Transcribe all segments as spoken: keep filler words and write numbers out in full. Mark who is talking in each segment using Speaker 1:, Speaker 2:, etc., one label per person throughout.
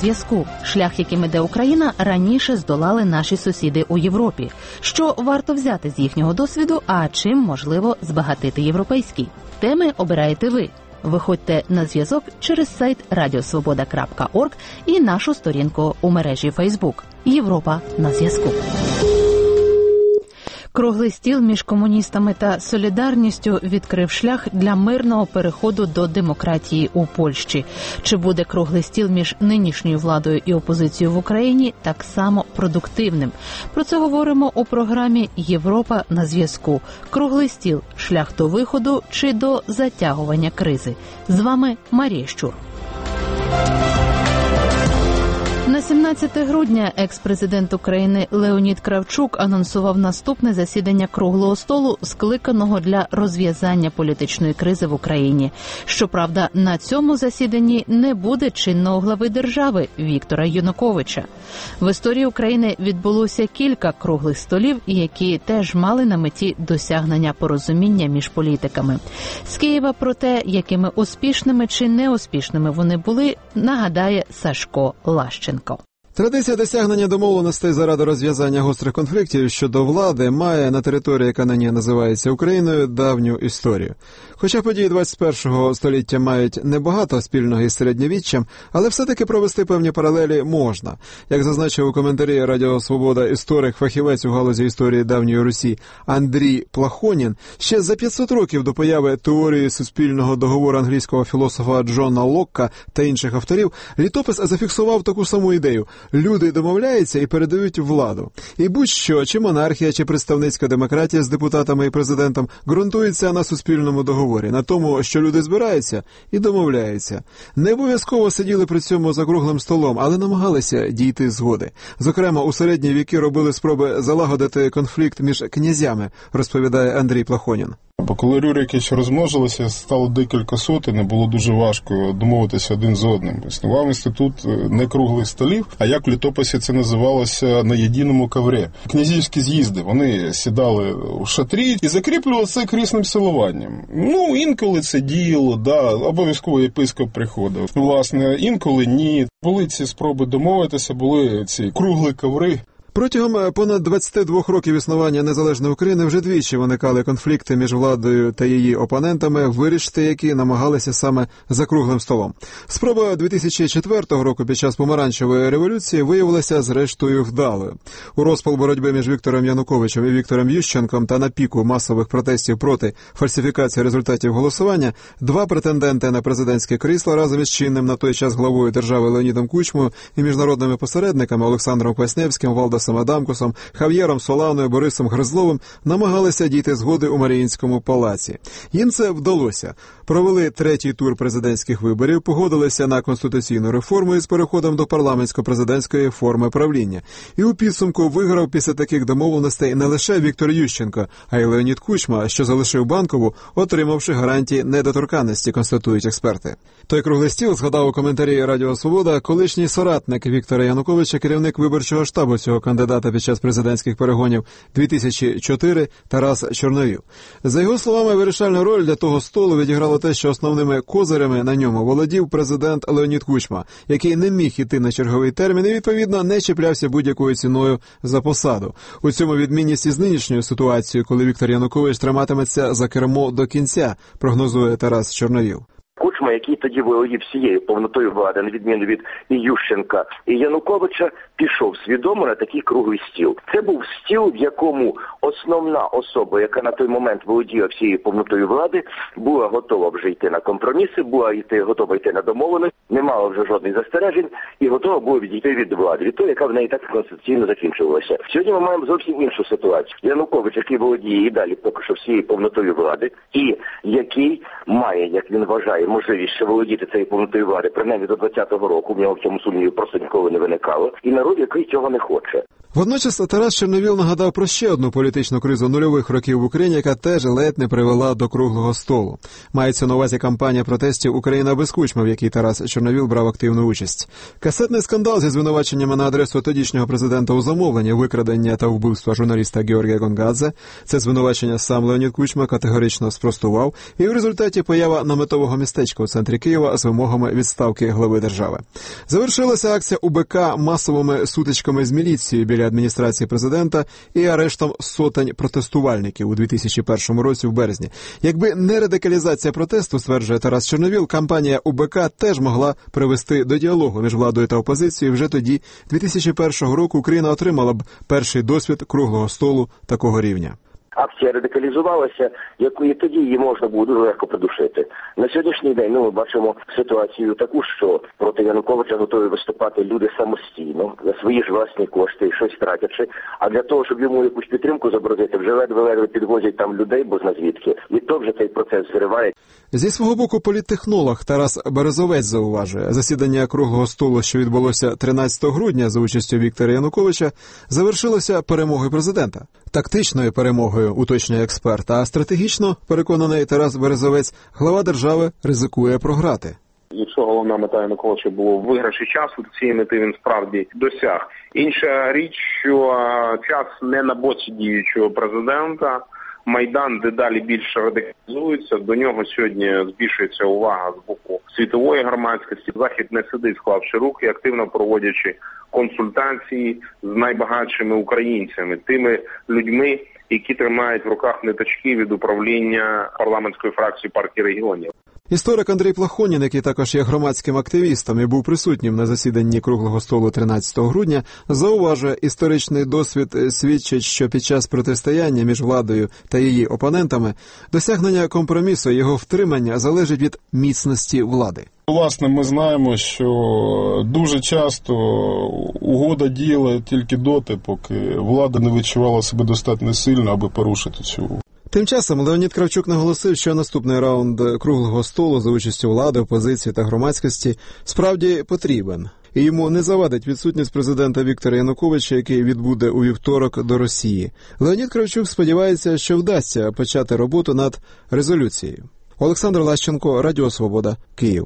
Speaker 1: зв'язку. Шлях, яким іде Україна, раніше здолали наші сусіди у Європі. Що варто взяти з їхнього досвіду, а чим можливо збагатити європейський? Теми обираєте ви. Виходьте на зв'язок через сайт радіо свобода крапка орг і нашу сторінку у мережі Фейсбук. Європа на зв'язку. Круглий стіл між комуністами та солідарністю відкрив шлях для мирного переходу до демократії у Польщі. Чи буде круглий стіл між нинішньою владою і опозицією в Україні так само продуктивним? Про це говоримо у програмі «Європа на зв'язку». Круглий стіл – шлях до виходу чи до затягування кризи? З вами Марія Щур. На сімнадцяте грудня екс-президент України Леонід Кравчук анонсував наступне засідання круглого столу, скликаного для розв'язання політичної кризи в Україні. Щоправда, на цьому засіданні не буде чинного глави держави Віктора Януковича. В історії України відбулося кілька круглих столів, які теж мали на меті досягнення порозуміння між політиками. З Києва про те, якими успішними чи неуспішними вони були, нагадає Сашко Лащенко.
Speaker 2: Традиція досягнення домовленостей заради розв'язання гострих конфліктів щодо влади має на території, яка нині називається Україною, давню історію. Хоча події двадцять першого століття мають небагато спільного із середньовіччям, але все-таки провести певні паралелі можна. Як зазначив у коментарі Радіо Свобода історик, фахівець у галузі історії давньої Русі Андрій Плахонін, ще за п'ятсот років до появи теорії суспільного договору англійського філософа Джона Локка та інших авторів, літопис зафіксував таку саму ідею – люди домовляються і передають владу. І будь-що, чи монархія, чи представницька демократія з депутатами і президентом ґрунтується на суспільному договорі, на тому, що люди збираються і домовляються. Не обов'язково сиділи при цьому за круглим столом, але намагалися дійти згоди. Зокрема, у середні віки робили спроби залагодити конфлікт між князями, розповідає Андрій Плахонін.
Speaker 3: Бо коли Рюрики розмножилися, стало декілька сотень, і було дуже важко домовитися один з одним. Існував інститут не круглих столів, а як в літописі це називалося на єдиному коврі. Князівські з'їзди, вони сідали у шатрі і закріплювали це крісним силуванням. Ну, інколи це діяло, да, обов'язково єпископ приходив. Власне, інколи ні. Були ці спроби домовитися, були ці круглі коври.
Speaker 2: Протягом понад двадцяти двох років існування незалежної України вже двічі виникали конфлікти між владою та її опонентами, вирішити які намагалися саме за круглим столом. Спроба дві тисячі четвертого року під час помаранчевої революції виявилася зрештою вдалою. У розпал боротьби між Віктором Януковичем і Віктором Ющенком та на піку масових протестів проти фальсифікації результатів голосування два претенденти на президентське крісло разом із чинним на той час главою держави Леонідом Кучмою і міжнародними посередниками Олександром Квасневським, Валдасом Адамкусом, Хав'єром Соланою, Борисом Гризловим намагалися дійти згоди у Маріїнському палаці. Їм це вдалося. Провели третій тур президентських виборів, погодилися на конституційну реформу із переходом до парламентсько-президентської форми правління. І у підсумку виграв після таких домовленостей не лише Віктор Ющенко, а й Леонід Кучма, що залишив Банкову, отримавши гарантії недоторканності, констатують експерти. Той круглий стіл згадав у коментарі Радіо Свобода колишній соратник Віктора Януковича, керівник виборчого штабу цього кандидата під час президентських перегонів дві тисячі чотири Тарас Чорновіл. За його словами, вирішальну роль для того столу відіграло те, що основними козирями на ньому володів президент Леонід Кучма, який не міг іти на черговий термін і, відповідно, не чіплявся будь-якою ціною за посаду. У цьому відмінність із нинішньою ситуацією, коли Віктор Янукович триматиметься за кермо до кінця, прогнозує Тарас Чорновіл.
Speaker 4: Кучма, який тоді володів всією повнотою влади, на відміну від і Ющенка, і Януковича, пішов свідомо на такий круглий стіл. Це був стіл, в якому основна особа, яка на той момент володіла всією повнотою влади, була готова вже йти на компроміси, була йти, готова йти на домовленість, не мала вже жодних застережень і готова була відійти від влади, від того, яка в неї так конституційно закінчувалася. Сьогодні ми маємо зовсім іншу ситуацію. Янукович, який володіє і далі поки що всією повнотою влади, і який має, як він вважає, можливість ще володіти цією повнотою влади, принаймні до двадцятого року, в нього в цьому сумніві просто ніколи не виникало, і народ, який цього не хоче.
Speaker 2: Водночас Тарас Чорновіл нагадав про ще одну політичну кризу нульових років в Україні, яка теж ледь не привела до круглого столу. Мається на увазі кампанія протестів «Україна без кучми», в якій Тарас Чорновіл брав активну участь. Касетний скандал зі звинуваченнями на адресу тодішнього президента у замовленні викрадення та вбивства журналіста Георгія Гонгадзе. Це звинувачення сам Леонід Кучма категорично спростував, і в результаті поява наметового містечка у центрі Києва з вимогами відставки глави держави. Завершилася акція УБК масовими сутичками з міліцією біля адміністрації президента і арештом сотень протестувальників у дві тисячі першому році в березні. Якби не радикалізація протесту, стверджує Тарас Чорновіл, кампанія УБК теж могла привести до діалогу між владою та опозицією. Вже тоді, дві тисячі першого року, Україна отримала б перший досвід круглого столу такого рівня.
Speaker 4: Акція радикалізувалася, і тоді її можна було дуже легко придушити. На сьогоднішній день ну, ми бачимо ситуацію таку, що проти Януковича готові виступати люди самостійно, за свої ж власні кошти, щось тратячи. А для того, щоб йому якусь підтримку зобразити, вже ледве-ледве підвозять там людей, бо зна звідки. І то вже цей процес зриває.
Speaker 2: Зі свого боку, політтехнолог Тарас Березовець зауважує, засідання круглого столу, що відбулося тринадцятого грудня за участю Віктора Януковича, завершилося перемогою президента. Тактичною перемогою, уточнює експерт, а стратегічно, переконаний Тарас Березовець, глава держави ризикує програти.
Speaker 5: Якщо головна мета Януковича було в виграші часу, то цієї мети він справді досяг. Інша річ, що час не на боці діючого президента. Майдан дедалі більше радикалізується, до нього сьогодні збільшується увага з боку світової громадськості. Захід не сидить, склавши руки, активно проводячи консультації з найбагатшими українцями, тими людьми, які тримають в руках ниточки від управління парламентської фракції партії регіонів.
Speaker 2: Історик Андрій Плахонін, який також є громадським активістом і був присутнім на засіданні круглого столу тринадцятого грудня, зауважує, історичний досвід свідчить, що під час протистояння між владою та її опонентами досягнення компромісу і його втримання залежить від міцності влади.
Speaker 3: Власне, ми знаємо, що дуже часто угода діяла тільки доти, поки влада не відчувала себе достатньо сильно, аби порушити цю угоду.
Speaker 2: Тим часом Леонід Кравчук наголосив, що наступний раунд круглого столу за участю влади, опозиції та громадськості справді потрібен. І йому не завадить відсутність президента Віктора Януковича, який відбуде у вівторок до Росії. Леонід Кравчук сподівається, що вдасться почати роботу над резолюцією. Олександр Лащенко, Радіо Свобода, Київ.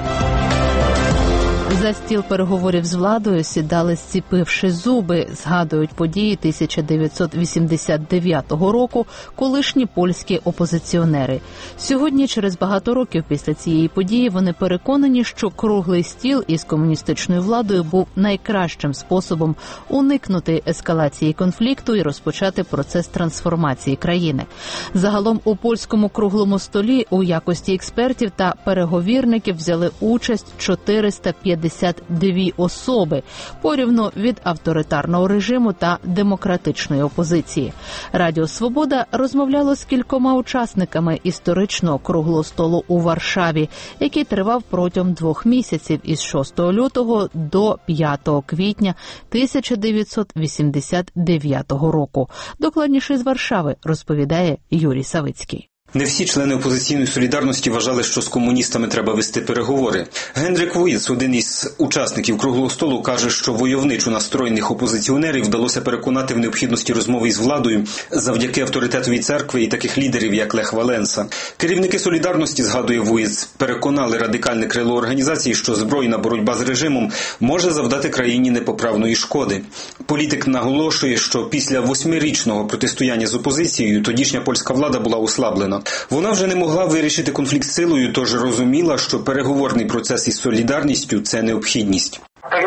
Speaker 1: За стіл переговорів з владою сідали, зціпивши зуби, згадують події тисяча дев'ятсот вісімдесят дев'ятого року колишні польські опозиціонери. Сьогодні, через багато років після цієї події, вони переконані, що круглий стіл із комуністичною владою був найкращим способом уникнути ескалації конфлікту і розпочати процес трансформації країни. Загалом у польському круглому столі у якості експертів та переговірників взяли участь чотириста п'ятдесят дві особи, порівну від авторитарного режиму та демократичної опозиції. Радіо «Свобода» розмовляло з кількома учасниками історичного круглого столу у Варшаві, який тривав протягом двох місяців із шостого лютого до п'ятого квітня тисяча дев'ятсот вісімдесят дев'ятого року. Докладніше з Варшави розповідає Юрій Савицький.
Speaker 6: Не всі члени опозиційної солідарності вважали, що з комуністами треба вести переговори. Гендрик Вуїц, один із учасників круглого столу, каже, що войовничо настроєних опозиціонерів вдалося переконати в необхідності розмови із владою завдяки авторитетовій церкви і таких лідерів, як Лех Валенса. Керівники солідарності, згадує Вуїц, переконали радикальне крило організації, що збройна боротьба з режимом може завдати країні непоправної шкоди. Політик наголошує, що після восьмирічного протистояння з опозицією тодішня польська влада була ослаблена. Вона вже не могла вирішити конфлікт силою, тож розуміла, що переговорний процес із солідарністю – це необхідність.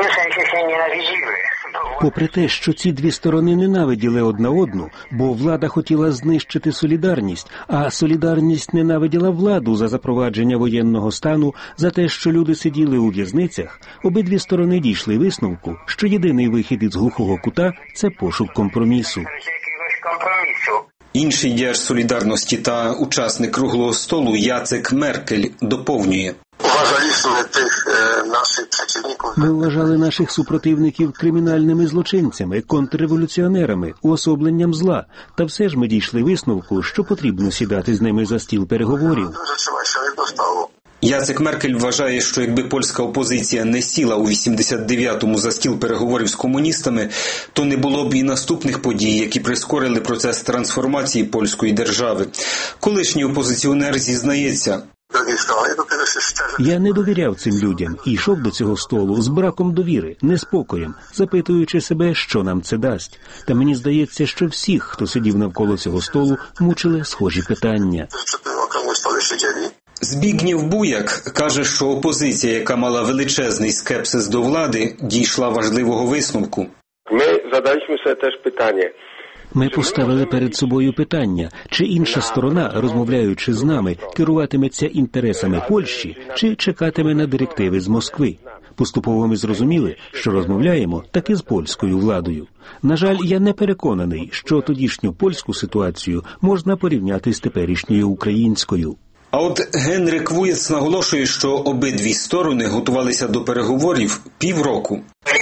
Speaker 7: Попри те, що ці дві сторони ненавиділи одна одну, бо влада хотіла знищити солідарність, а солідарність ненавиділа владу за запровадження воєнного стану, за те, що люди сиділи у в'язницях, обидві сторони дійшли висновку, що єдиний вихід із глухого кута – це пошук компромісу.
Speaker 6: Інший діяч солідарності та учасник круглого столу Яцек Меркель доповнює.
Speaker 7: Ми вважали наших супротивників кримінальними злочинцями, контрреволюціонерами, уособленням зла. Та все ж ми дійшли висновку, що потрібно сідати з ними за стіл переговорів.
Speaker 6: Яцек Меркель вважає, що якби польська опозиція не сіла у вісімдесят дев'ятому за стіл переговорів з комуністами, то не було б і наступних подій, які прискорили процес трансформації польської держави. Колишній опозиціонер зізнається:
Speaker 7: я не довіряв цим людям і йшов до цього столу з браком довіри, неспокоєм, запитуючи себе, що нам це дасть. Та мені здається, що всіх, хто сидів навколо цього столу, мучили схожі питання.
Speaker 6: Збігнєв Буяк каже, що опозиція, яка мала величезний скепсис до влади, дійшла важливого висновку.
Speaker 8: Ми задалися собі теж питання.
Speaker 7: Ми поставили перед собою питання, чи інша сторона, розмовляючи з нами, керуватиметься інтересами Польщі, чи чекатиме на директиви з Москви. Поступово ми зрозуміли, що розмовляємо таки з польською владою. На жаль, я не переконаний, що тодішню польську ситуацію можна порівняти з теперішньою українською.
Speaker 6: А от Генрик Вуєц наголошує, що обидві сторони готувалися до переговорів півроку.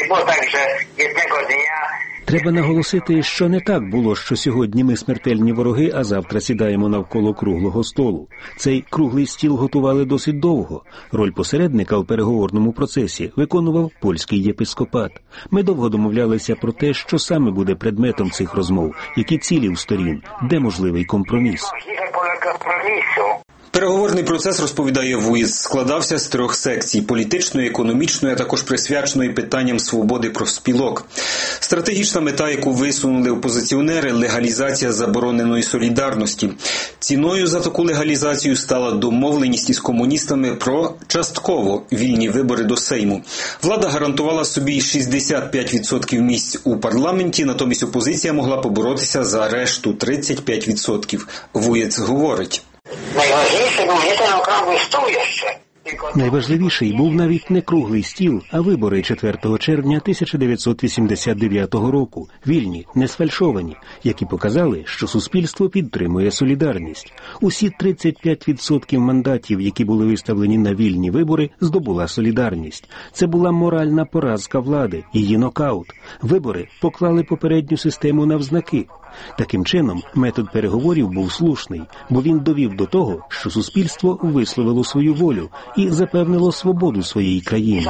Speaker 7: Треба наголосити, що не так було, що сьогодні ми смертельні вороги, а завтра сідаємо навколо круглого столу. Цей круглий стіл готували досить довго. Роль посередника у переговорному процесі виконував польський єпископат. Ми довго домовлялися про те, що саме буде предметом цих розмов, які цілі у сторін, де можливий компроміс.
Speaker 6: Переговорний процес, розповідає Вуєц, складався з трьох секцій – політичної, економічної, а також присвяченої питанням свободи профспілок. Стратегічна мета, яку висунули опозиціонери – легалізація забороненої солідарності. Ціною за таку легалізацію стала домовленість із комуністами про частково вільні вибори до Сейму. Влада гарантувала собі шістдесят п'ять відсотків місць у парламенті, натомість опозиція могла поборотися за решту – тридцять п'ять відсотків. Вуєц говорить:
Speaker 9: Найважливіший був не ten округлий стол ще.
Speaker 7: Найважливіший був навіть не круглий стіл, а вибори четвертого червня тисяча дев'ятсот вісімдесят дев'ятого року, вільні, не сфальшовані, які показали, що суспільство підтримує солідарність. Усі тридцять п'ять відсотків мандатів, які були виставлені на вільні вибори, здобула солідарність. Це була моральна поразка влади, її нокаут. Вибори поклали попередню систему навзнаки. Таким чином, метод переговорів був слушний, бо він довів до того, що суспільство висловило свою волю і запевнило свободу своєї країни.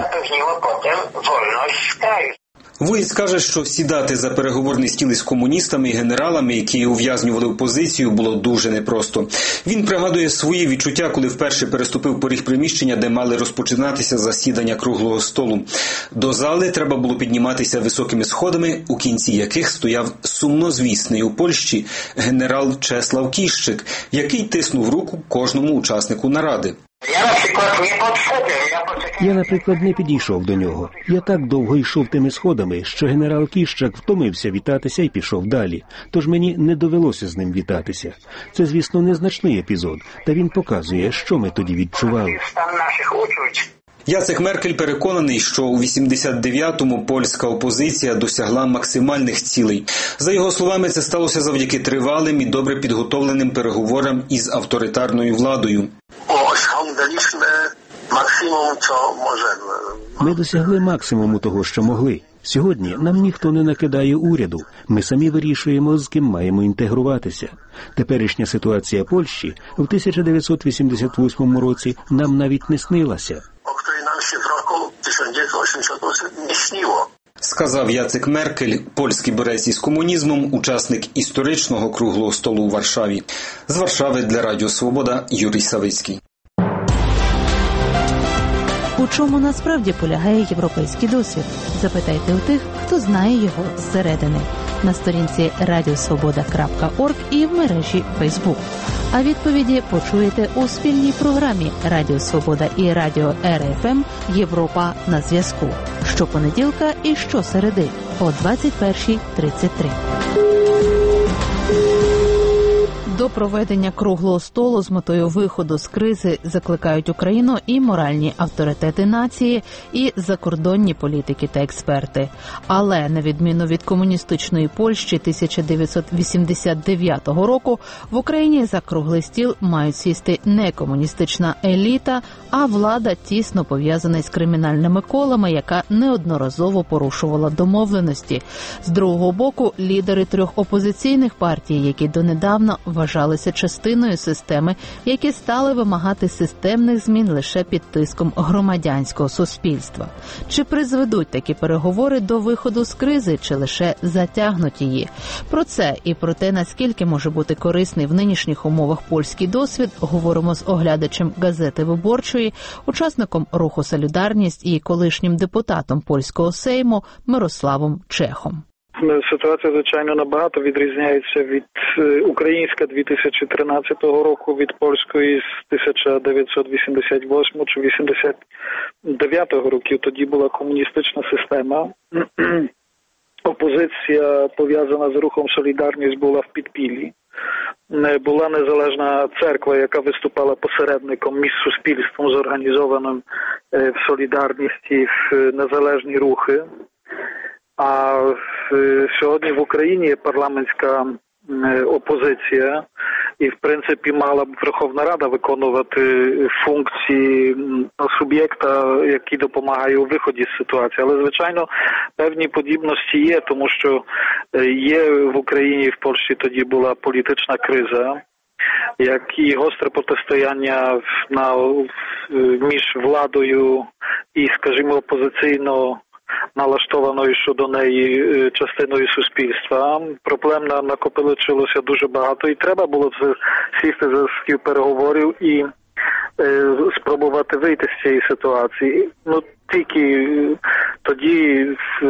Speaker 6: Вуєц каже, що сідати за переговорний стіл із комуністами і генералами, які ув'язнювали опозицію, було дуже непросто. Він пригадує свої відчуття, коли вперше переступив поріг приміщення, де мали розпочинатися засідання круглого столу. До зали треба було підніматися високими сходами, у кінці яких стояв сумнозвісний у Польщі генерал Чеслав Кіщик, який тиснув руку кожному учаснику наради.
Speaker 9: Я, наприклад, не підходив.
Speaker 7: Я, наприклад, не підійшов до нього. Я так довго йшов тими сходами, що генерал Кіщак втомився вітатися і пішов далі. Тож мені не довелося з ним вітатися. Це, звісно, незначний епізод, та він показує, що ми тоді відчували.
Speaker 6: Яцек Меркель переконаний, що у вісімдесят дев'ятому польська опозиція досягла максимальних цілей. За його словами, це сталося завдяки тривалим і добре підготовленим переговорам із авторитарною владою.
Speaker 7: Ми досягли максимуму того, що могли. Сьогодні нам ніхто не накидає уряду. Ми самі вирішуємо, з ким маємо інтегруватися. Теперішня ситуація Польщі в тисяча дев'ятсот вісімдесят восьмому році нам навіть не снилася.
Speaker 6: Сказав Яцек Меркель, польський борець із комунізмом, учасник історичного круглого столу у Варшаві. З Варшави для Радіо Свобода Юрій Савицький.
Speaker 1: У чому насправді полягає європейський досвід? Запитайте у тих, хто знає його зсередини. На сторінці радіосвобода крапка орг і в мережі Фейсбук. А відповіді почуєте у спільній програмі Радіо Свобода і Радіо Ер Еф Ем «Європа на зв'язку». Щопонеділка і щосереди о двадцять перша тридцять три. До проведення круглого столу з метою виходу з кризи закликають Україну і моральні авторитети нації, і закордонні політики та експерти. Але, на відміну від комуністичної Польщі тисяча дев'ятсот вісімдесят дев'ятого року, в Україні за круглий стіл мають сісти не комуністична еліта, а влада, тісно пов'язана з кримінальними колами, яка неодноразово порушувала домовленості. З другого боку, лідери трьох опозиційних партій, які донедавна вважали вважалися частиною системи, які стали вимагати системних змін лише під тиском громадянського суспільства. Чи призведуть такі переговори до виходу з кризи, чи лише затягнуть її? Про це і про те, наскільки може бути корисний в нинішніх умовах польський досвід, говоримо з оглядачем газети «Виборчої», учасником руху «Солідарність» і колишнім депутатом польського Сейму Мирославом Чехом.
Speaker 10: Ситуація, звичайно, набагато відрізняється від українська дві тисячі тринадцятого року від польської з тисяча дев'ятсот вісімдесят восьмого чи вісімдесят дев'ятого років. Тоді була комуністична система. Опозиція, пов'язана з рухом «Солідарність», була в підпіллі. Була незалежна церква, яка виступала посередником між суспільством, зорганізованим в «Солідарності», в незалежні рухи. А сьогодні в Україні є парламентська опозиція, і, в принципі, мала б Верховна Рада виконувати функції суб'єкта, який допомагає у виході з ситуації. Але, звичайно, певні подібності є, тому що є в Україні і в Польщі тоді була політична криза, як і гостре протистояння на, між владою і, скажімо, опозиційно налаштованою щодо неї частиною суспільства. Проблем накопичилося дуже багато, і треба було сісти за стіл переговорів і е, спробувати вийти з цієї ситуації. Ну, тільки тоді,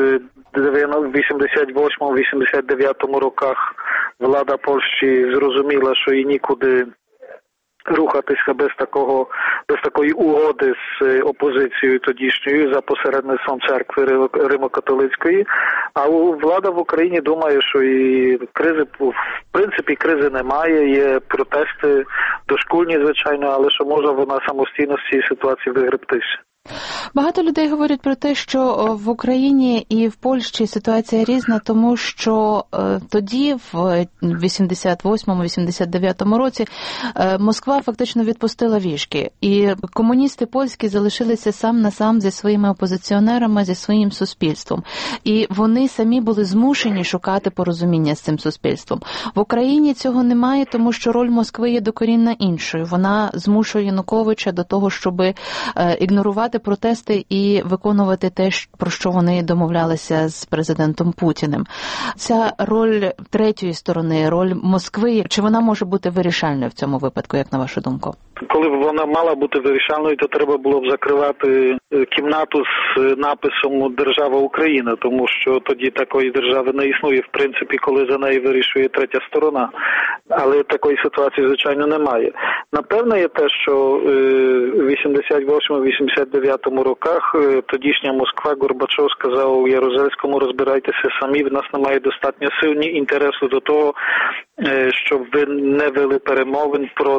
Speaker 10: в вісімдесят восьмому - вісімдесят дев'ятому роках, влада Польщі зрозуміла, що їй нікуди рухатися без такого, без такої угоди з опозицією тодішньою за посередництвом церкви Римо-католицької. А влада в Україні думає, що і кризи, в принципі, кризи немає, є протести дошкульні, звичайно, але що може вона самостійно з цієї ситуації вигребтися.
Speaker 1: Багато людей говорять про те, що в Україні і в Польщі ситуація різна, тому що е, тоді, в вісімдесят восьмому - вісімдесят дев'ятому році, е, Москва фактично відпустила вішки, і комуністи польські залишилися сам на сам зі своїми опозиціонерами, зі своїм суспільством. І вони самі були змушені шукати порозуміння з цим суспільством. В Україні цього немає, тому що роль Москви є докорінно іншою. Вона змушує Януковича до того, щоб е, ігнорувати протести і виконувати те, про що вони домовлялися з президентом Путіним. Ця роль третьої сторони, роль Москви, чи вона може бути вирішальною в цьому випадку, як на вашу думку?
Speaker 10: Коли б вона мала бути вирішальною, то треба було б закривати кімнату з написом «Держава Україна», тому що тоді такої держави не існує, в принципі, коли за неї вирішує третя сторона. Але такої ситуації, звичайно, немає. Напевно, є те, що в вісімдесят восьмому - вісімдесят дев'ятому роках тодішня Москва, Горбачов сказав у Ярузельському: розбирайтеся самі, в нас немає достатньо сил, ні інтересу до того, щоб ви не вели перемовин про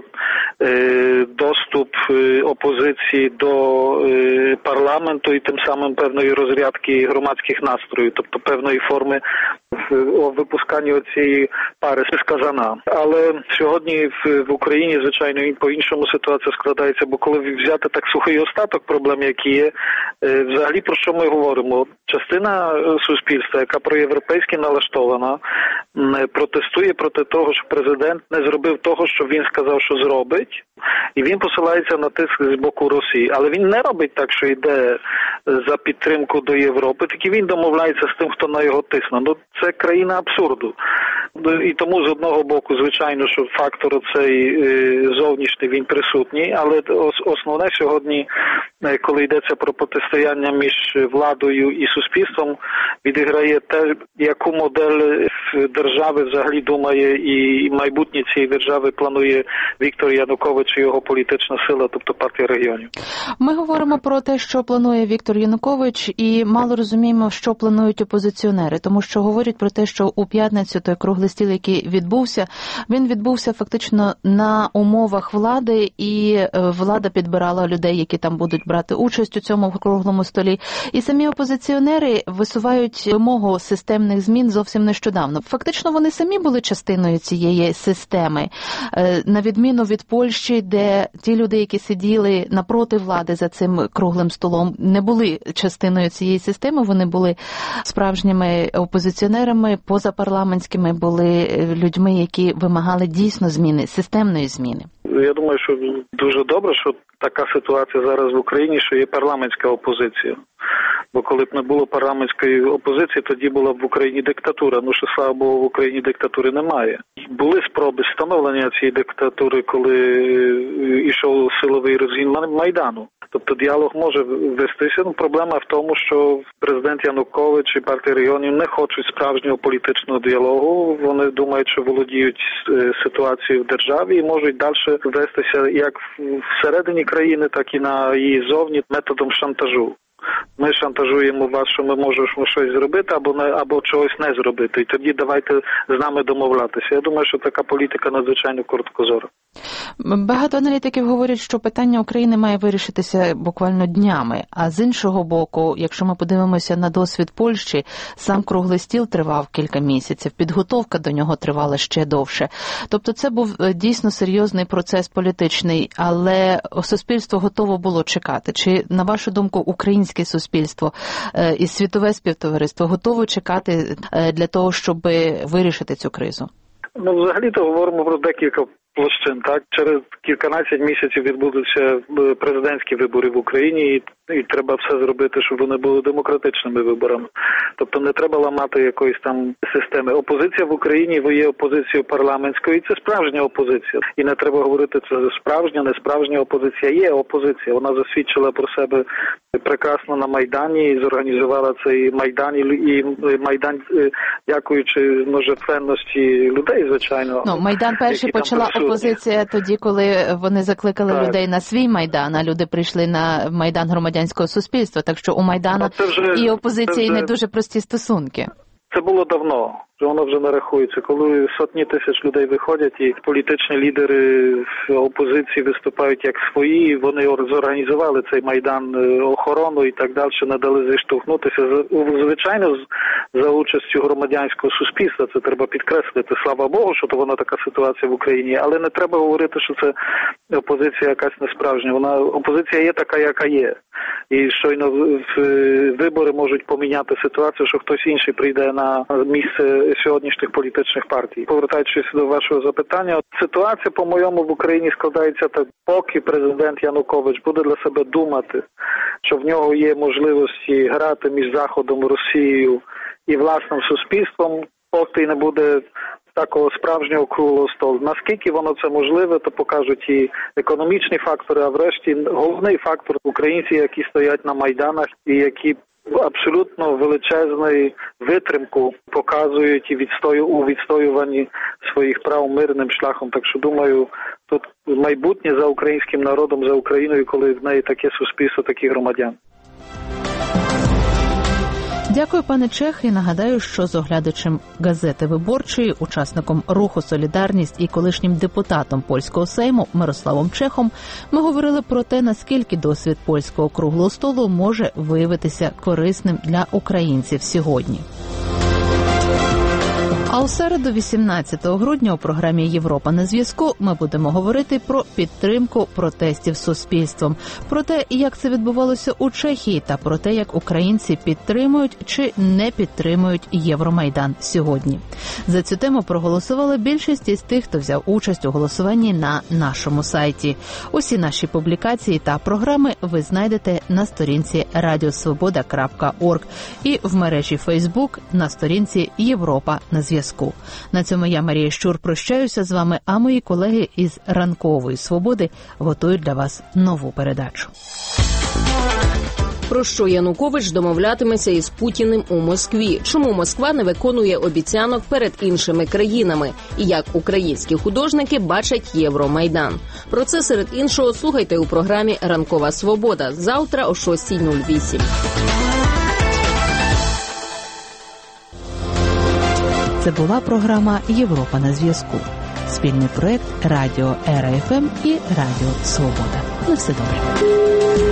Speaker 10: доступ опозиції до парламенту і тим самим певної розрядки громадських настроїв, тобто певної форми випускання цієї пари з казана. Але сьогодні в Україні, звичайно, по-іншому ситуація складається, бо коли взяти так сухий остаток проблем, які є, взагалі про що ми говоримо? Частина суспільства, яка проєвропейськи налаштована, протестує проти того, що президент не зробив того, що він сказав, що зробить, і він посилається на тиск з боку Росії. Але він не робить так, що йде за підтримку до Європи, тільки він домовляється з тим, хто на його тисне. Ну, це країна абсурду. І тому з одного боку, звичайно, що фактор цей зовнішній, він присутній, але основне сьогодні, коли йдеться про протистояння між владою і суспільством, відіграє те, яку модель держави взагалі думає і майбутнє цієї держави планує Віктор Янукович і його політична сила, тобто партія регіонів.
Speaker 1: Ми говоримо про те, що планує Віктор Янукович, і мало розуміємо, що планують опозиціонери, тому що говорять про те, що у п'ятницю той круглий стіл, який відбувся, він відбувся фактично на умовах влади, і влада підбирала людей, які там будуть брати брати участь у цьому круглому столі. І самі опозиціонери висувають вимогу системних змін зовсім нещодавно. Фактично вони самі були частиною цієї системи, на відміну від Польщі, де ті люди, які сиділи напроти влади за цим круглим столом, не були частиною цієї системи, вони були справжніми опозиціонерами, позапарламентськими, були людьми, які вимагали дійсно зміни, системної зміни.
Speaker 10: Я думаю, що дуже добре, що така ситуація зараз в Україні, що є парламентська опозиція. Бо коли б не було парламентської опозиції, тоді була б в Україні диктатура. Ну, що, слава Богу, в Україні диктатури немає. Були спроби встановлення цієї диктатури, коли йшов силовий розгін Майдану. Тобто діалог може вестися. Ну, проблема в тому, що президент Янукович і партія регіонів не хочуть справжнього політичного діалогу. Вони думають, що володіють ситуацією в державі і можуть далі вестися як всередині країни, так і на її зовні методом шантажу. Ми шантажуємо вас, що ми можемо щось зробити або не, або чогось не зробити. І тоді давайте з нами домовлятися. Я думаю, що така політика надзвичайно короткозора.
Speaker 1: Багато аналітиків говорять, що питання України має вирішитися буквально днями. А з іншого боку, якщо ми подивимося на досвід Польщі, сам круглий стіл тривав кілька місяців, підготовка до нього тривала ще довше. Тобто це був дійсно серйозний процес політичний, але суспільство готово було чекати. Чи, на вашу думку, українське суспільство і світове співтовариство готово чекати для того, щоб вирішити цю кризу?
Speaker 10: Ну, взагалі-то говоримо про декілька площин. Так, через кільканадцять місяців відбудуться президентські вибори в Україні, і, і треба все зробити, щоб вони були демократичними виборами. Тобто не треба ламати якоїсь там системи. Опозиція в Україні є опозицією парламентською, і це справжня опозиція. І не треба говорити, це справжня, не справжня опозиція. Є опозиція. Вона засвідчила про себе прекрасно на Майдані і зорганізувала цей Майдан, і Майдан, дякуючи множественності людей, звичайно.
Speaker 1: Ну, Майдан перший почала опозиція тоді, коли вони закликали так. людей на свій Майдан, а люди прийшли на Майдан громадянського суспільства. Так що у Майдана вже, і опозиції вже... не дуже прості стосунки.
Speaker 10: Це було давно, воно вже не рахується. Коли сотні тисяч людей виходять і політичні лідери в опозиції виступають як свої, вони зорганізували цей Майдан, охорону і так далі, не дали зіштовхнутися. Звичайно, за участю громадянського суспільства, це треба підкреслити. Слава Богу, що то вона така ситуація в Україні, але не треба говорити, що це опозиція якась несправжня. Вона, опозиція є така, яка є. І щойно вибори можуть поміняти ситуацію, що хтось інший прийде на місце сьогоднішніх політичних партій. Повертаючись до вашого запитання, ситуація, по-моєму, в Україні складається так, поки президент Янукович буде для себе думати, що в нього є можливості грати між Заходом, Росією і власним суспільством, поки не буде такого справжнього круглого столу. Наскільки воно це можливе, то покажуть і економічні фактори, а врешті головний фактор – українці, які стоять на Майданах і які абсолютно величезну витримку показують і відстою, у відстоюванні своїх прав мирним шляхом. Так що, думаю, тут майбутнє за українським народом, за Україною, коли в неї таке суспільство, такі громадян.
Speaker 1: Дякую, пане Чех, і нагадаю, що з оглядачем газети «Виборчої», учасником руху «Солідарність» і колишнім депутатом Польського Сейму Мирославом Чехом ми говорили про те, наскільки досвід польського круглого столу може виявитися корисним для українців сьогодні. А у середу, вісімнадцятого грудня, у програмі «Європа на зв'язку» ми будемо говорити про підтримку протестів суспільством, про те, як це відбувалося у Чехії, та про те, як українці підтримують чи не підтримують Євромайдан сьогодні. За цю тему проголосували більшість із тих, хто взяв участь у голосуванні на нашому сайті. Усі наші публікації та програми ви знайдете на сторінці радіосвобода крапка орг і в мережі Фейсбук на сторінці «Європа на зв'язку». На цьому я, Марія Щур, прощаюся з вами, а мої колеги із «Ранкової свободи» готують для вас нову передачу.
Speaker 11: Про що Янукович домовлятиметься із Путіним у Москві? Чому Москва не виконує обіцянок перед іншими країнами? І як українські художники бачать Євромайдан? Про це, серед іншого, слухайте у програмі «Ранкова свобода» завтра о шостій нуль вісім.
Speaker 1: Це була програма «Європа на зв'язку». Спільний проект Радіо Ера еф ем і Радіо Свобода. На все добре.